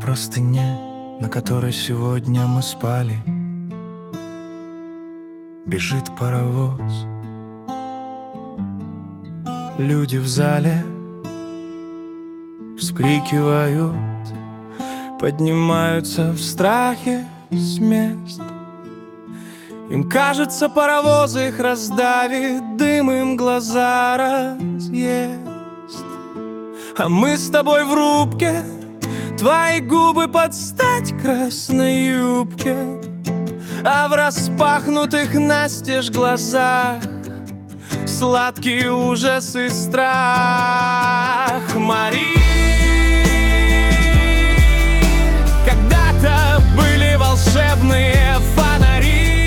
простыне, на которой сегодня мы спали, бежит паровоз. Люди в зале вскрикивают, поднимаются в страхе с мест. Им кажется, паровоз их раздавит, дым им глаза разъест. А мы с тобой в рубке, твои губы под стать красной юбке, а в распахнутых настежь глазах сладкий ужас и страх. Мари, когда-то были волшебные фонари,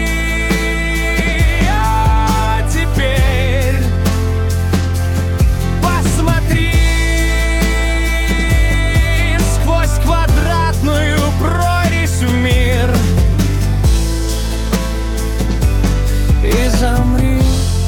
а теперь посмотри сквозь квадратную прорезь в мир и замри.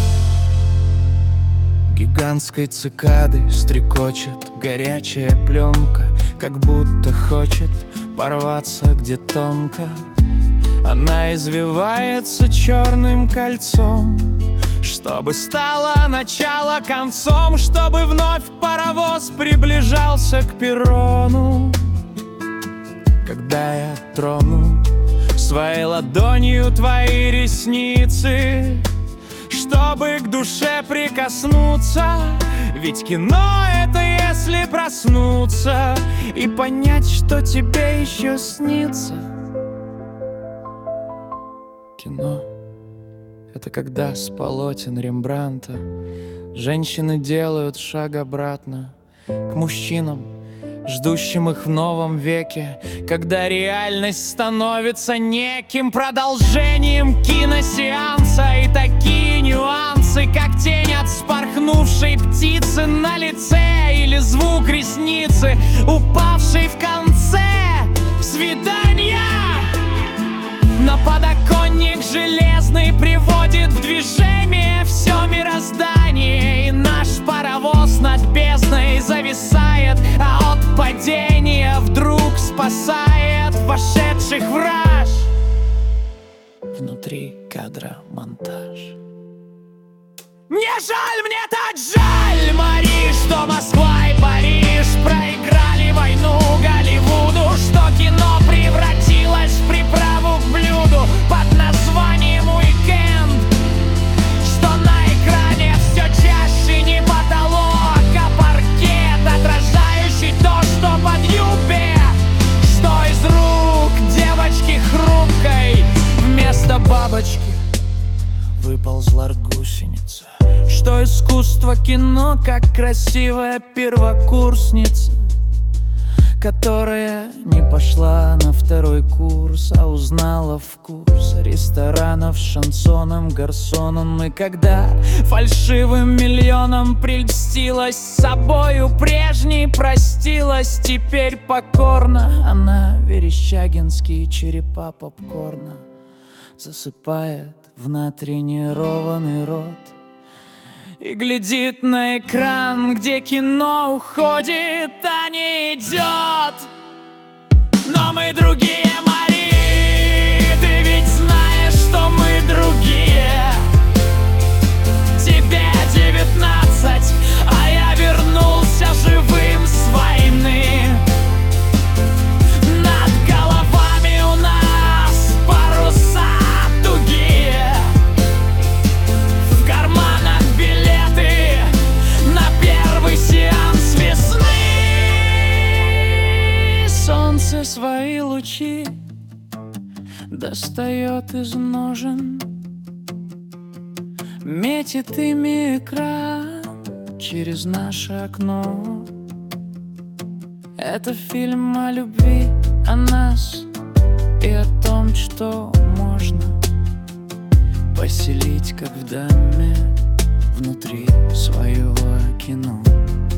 Гигантской цикады стрекочет горячая пленка, как будто хочет порваться где тонко. Она извивается черным кольцом, чтобы стало начало концом, чтобы вновь паровоз приближался к перрону. Когда я трону своей ладонью твои ресницы, чтобы к душе прикоснуться, ведь кино — это если проснуться и понять, что тебе еще снится. Кино — это когда с полотен Рембрандта женщины делают шаг обратно к мужчинам, ждущим их в новом веке, когда реальность становится неким продолжением киносеанса. И такие нюансы, как тень от вспорхнувшей птицы на лице, или звук ресницы, упавшей в конце свидания. Но подоконник железный приводит в движение все мироздание, и наш паровоз над бездной зависает, а от падения вдруг спасает вошедших в раж. Внутри кадра монтаж. Мне жаль, мне так жаль, Мари, что Москва и Париж проиграли войну Голливуду, что кино превратилось в приправу к блюду под названием «Уикенд», что на экране все чаще не потолок, а паркет, отражающий то, что под юбе, что из рук девочки хрупкой вместо бабочки выползла гусеница, что искусство кино как красивая первокурсница, которая не пошла на второй курс, а узнала вкус ресторанов с шансоном, гарсоном. И когда фальшивым миллионом прельстилась, собою прежней простилась, теперь покорна она верещагинские черепа попкорна засыпает в натренированный рот и глядит на экран, где кино уходит, а не идет. Но мы другие, Мари, ты ведь знаешь, что мы другие. Тебе 19, а я вернулся живым с войны. Над головами у нас паруса тугие, в карманах билеты на первый сеанс весны. Солнце свои лучи достает из ножен, метит ими экран через наше окно. Это фильм о любви, о нас и о том, что можно поселить, как в доме, внутри своего кино.